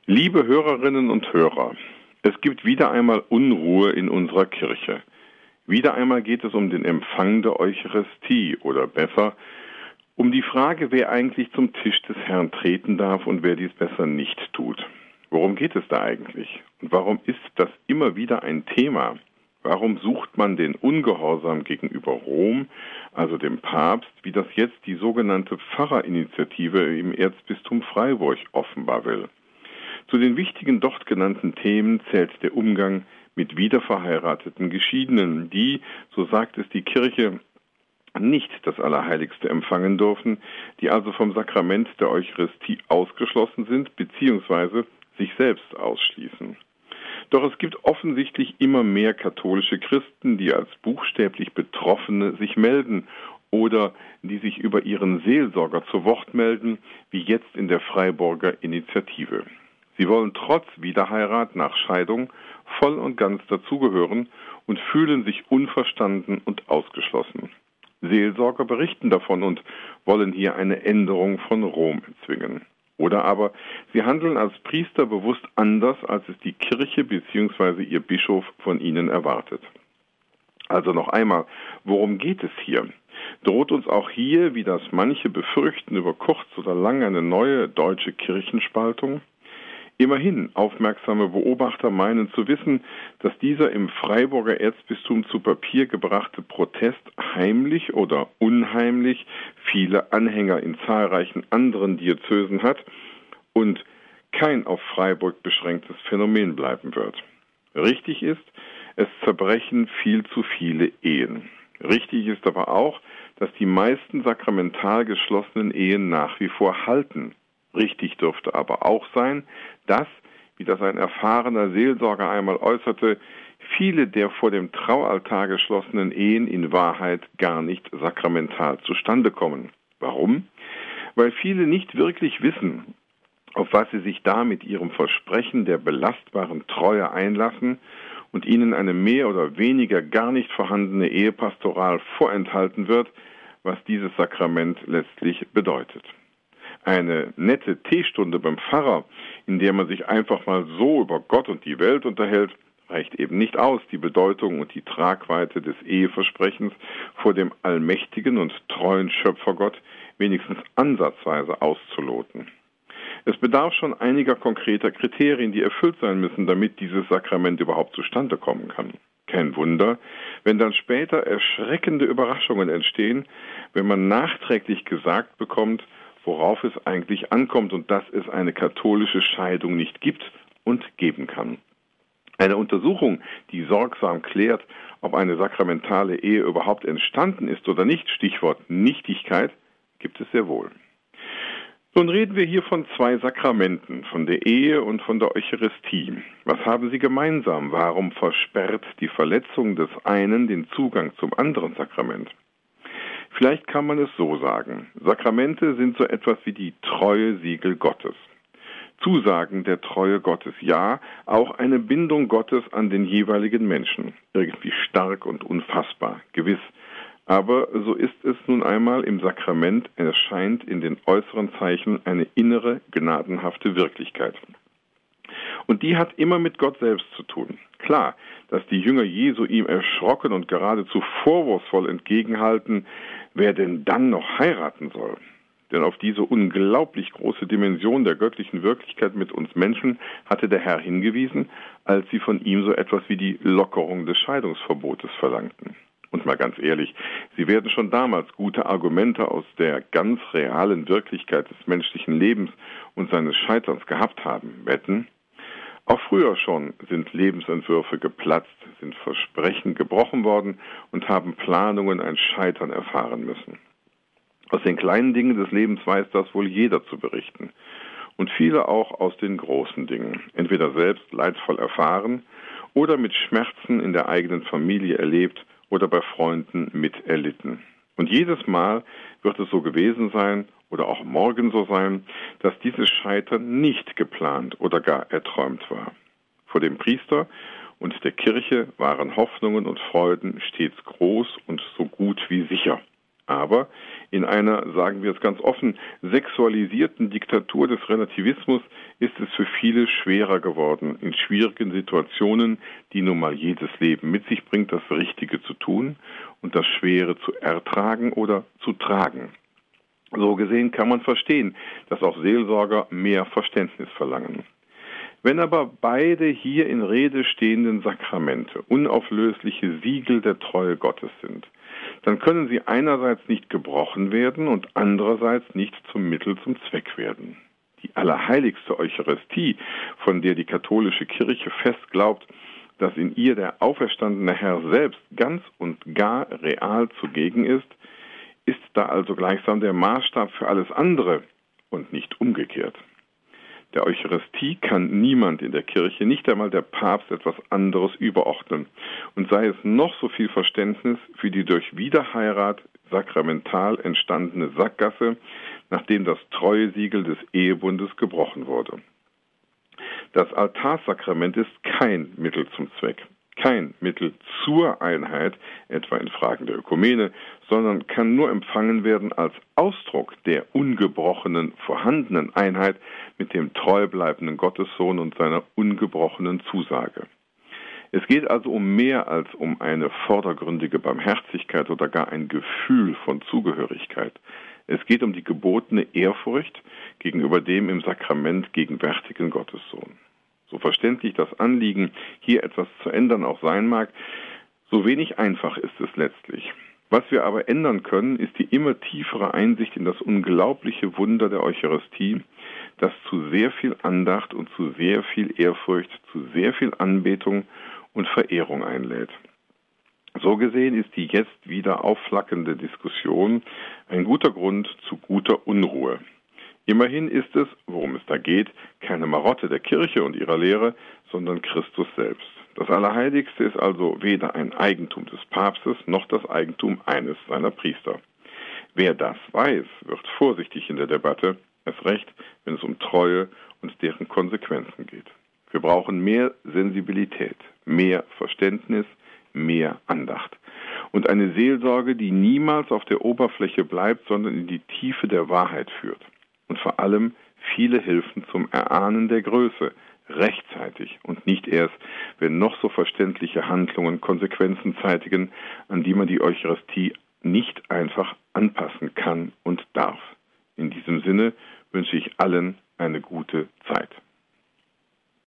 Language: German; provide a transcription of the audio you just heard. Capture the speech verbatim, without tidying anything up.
Liebe Hörerinnen und Hörer, es gibt wieder einmal Unruhe in unserer Kirche. Wieder einmal geht es um den Empfang der Eucharistie oder besser um die Frage, wer eigentlich zum Tisch des Herrn treten darf und wer dies besser nicht tut. Worum geht es da eigentlich? Und warum ist das immer wieder ein Thema? Warum sucht man den Ungehorsam gegenüber Rom, also dem Papst, wie das jetzt die sogenannte Pfarrerinitiative im Erzbistum Freiburg offenbar will? Zu den wichtigen dort genannten Themen zählt der Umgang mit wiederverheirateten Geschiedenen, die, so sagt es die Kirche, nicht das Allerheiligste empfangen dürfen, die also vom Sakrament der Eucharistie ausgeschlossen sind bzw. sich selbst ausschließen. Doch es gibt offensichtlich immer mehr katholische Christen, die als buchstäblich Betroffene sich melden oder die sich über ihren Seelsorger zu Wort melden, wie jetzt in der Freiburger Initiative. Sie wollen trotz Wiederheirat nach Scheidung voll und ganz dazugehören und fühlen sich unverstanden und ausgeschlossen. Seelsorger berichten davon und wollen hier eine Änderung von Rom erzwingen. Oder aber sie handeln als Priester bewusst anders, als es die Kirche bzw. ihr Bischof von ihnen erwartet. Also noch einmal, worum geht es hier? Droht uns auch hier, wie das manche befürchten, über kurz oder lang eine neue deutsche Kirchenspaltung? Immerhin, aufmerksame Beobachter meinen zu wissen, dass dieser im Freiburger Erzbistum zu Papier gebrachte Protest heimlich oder unheimlich viele Anhänger in zahlreichen anderen Diözesen hat und kein auf Freiburg beschränktes Phänomen bleiben wird. Richtig ist, es zerbrechen viel zu viele Ehen. Richtig ist aber auch, dass die meisten sakramental geschlossenen Ehen nach wie vor halten. Richtig dürfte aber auch sein, dass, wie das ein erfahrener Seelsorger einmal äußerte, viele der vor dem Traualtar geschlossenen Ehen in Wahrheit gar nicht sakramental zustande kommen. Warum? Weil viele nicht wirklich wissen, auf was sie sich da mit ihrem Versprechen der belastbaren Treue einlassen und ihnen eine mehr oder weniger gar nicht vorhandene Ehepastoral vorenthalten wird, was dieses Sakrament letztlich bedeutet. Eine nette Teestunde beim Pfarrer, in der man sich einfach mal so über Gott und die Welt unterhält, reicht eben nicht aus, die Bedeutung und die Tragweite des Eheversprechens vor dem allmächtigen und treuen Schöpfergott wenigstens ansatzweise auszuloten. Es bedarf schon einiger konkreter Kriterien, die erfüllt sein müssen, damit dieses Sakrament überhaupt zustande kommen kann. Kein Wunder, wenn dann später erschreckende Überraschungen entstehen, wenn man nachträglich gesagt bekommt, worauf es eigentlich ankommt und dass es eine katholische Scheidung nicht gibt und geben kann. Eine Untersuchung, die sorgsam klärt, ob eine sakramentale Ehe überhaupt entstanden ist oder nicht, Stichwort Nichtigkeit, gibt es sehr wohl. Nun reden wir hier von zwei Sakramenten, von der Ehe und von der Eucharistie. Was haben sie gemeinsam? Warum versperrt die Verletzung des einen den Zugang zum anderen Sakrament? Vielleicht kann man es so sagen. Sakramente sind so etwas wie die Treue-Siegel Gottes. Zusagen der Treue Gottes, ja, auch eine Bindung Gottes an den jeweiligen Menschen. Irgendwie stark und unfassbar, gewiss. Aber so ist es nun einmal im Sakrament, erscheint in den äußeren Zeichen eine innere, gnadenhafte Wirklichkeit. Und die hat immer mit Gott selbst zu tun. Klar, dass die Jünger Jesu ihm erschrocken und geradezu vorwurfsvoll entgegenhalten, wer denn dann noch heiraten soll. Denn auf diese unglaublich große Dimension der göttlichen Wirklichkeit mit uns Menschen hatte der Herr hingewiesen, als sie von ihm so etwas wie die Lockerung des Scheidungsverbotes verlangten. Und mal ganz ehrlich, sie werden schon damals gute Argumente aus der ganz realen Wirklichkeit des menschlichen Lebens und seines Scheiterns gehabt haben, wetten? Auch früher schon sind Lebensentwürfe geplatzt, sind Versprechen gebrochen worden und haben Planungen ein Scheitern erfahren müssen. Aus den kleinen Dingen des Lebens weiß das wohl jeder zu berichten. Und viele auch aus den großen Dingen, entweder selbst leidvoll erfahren oder mit Schmerzen in der eigenen Familie erlebt oder bei Freunden miterlitten. Und jedes Mal wird es so gewesen sein oder auch morgen so sein, dass dieses Scheitern nicht geplant oder gar erträumt war. Vor dem Priester und der Kirche waren Hoffnungen und Freuden stets groß und so gut wie sicher. Aber in einer, sagen wir es ganz offen, sexualisierten Diktatur des Relativismus ist es für viele schwerer geworden, in schwierigen Situationen, die nun mal jedes Leben mit sich bringt, das Richtige zu tun und das Schwere zu ertragen oder zu tragen. So gesehen kann man verstehen, dass auch Seelsorger mehr Verständnis verlangen. Wenn aber beide hier in Rede stehenden Sakramente unauflösliche Siegel der Treue Gottes sind, dann können sie einerseits nicht gebrochen werden und andererseits nicht zum Mittel zum Zweck werden. Die allerheiligste Eucharistie, von der die katholische Kirche fest glaubt, dass in ihr der auferstandene Herr selbst ganz und gar real zugegen ist, ist da also gleichsam der Maßstab für alles andere und nicht umgekehrt. Der Eucharistie kann niemand in der Kirche, nicht einmal der Papst, etwas anderes überordnen. Und sei es noch so viel Verständnis für die durch Wiederheirat sakramental entstandene Sackgasse, nachdem das Treuesiegel des Ehebundes gebrochen wurde. Das Altarsakrament ist kein Mittel zum Zweck, kein Mittel zur Einheit, etwa in Fragen der Ökumene, sondern kann nur empfangen werden als Ausdruck der ungebrochenen, vorhandenen Einheit mit dem treu bleibenden Gottessohn und seiner ungebrochenen Zusage. Es geht also um mehr als um eine vordergründige Barmherzigkeit oder gar ein Gefühl von Zugehörigkeit. Es geht um die gebotene Ehrfurcht gegenüber dem im Sakrament gegenwärtigen Gottessohn. So verständlich das Anliegen, hier etwas zu ändern auch sein mag, so wenig einfach ist es letztlich. Was wir aber ändern können, ist die immer tiefere Einsicht in das unglaubliche Wunder der Eucharistie, das zu sehr viel Andacht und zu sehr viel Ehrfurcht, zu sehr viel Anbetung und Verehrung einlädt. So gesehen ist die jetzt wieder aufflackernde Diskussion ein guter Grund zu guter Unruhe. Immerhin ist es, worum es da geht, keine Marotte der Kirche und ihrer Lehre, sondern Christus selbst. Das Allerheiligste ist also weder ein Eigentum des Papstes noch das Eigentum eines seiner Priester. Wer das weiß, wird vorsichtig in der Debatte, erst recht, wenn es um Treue und deren Konsequenzen geht. Wir brauchen mehr Sensibilität, mehr Verständnis, mehr Andacht und eine Seelsorge, die niemals auf der Oberfläche bleibt, sondern in die Tiefe der Wahrheit führt. Und vor allem viele Hilfen zum Erahnen der Größe, rechtzeitig und nicht erst, wenn noch so verständliche Handlungen Konsequenzen zeitigen, an die man die Eucharistie nicht einfach anpassen kann und darf. In diesem Sinne wünsche ich allen eine gute Zeit.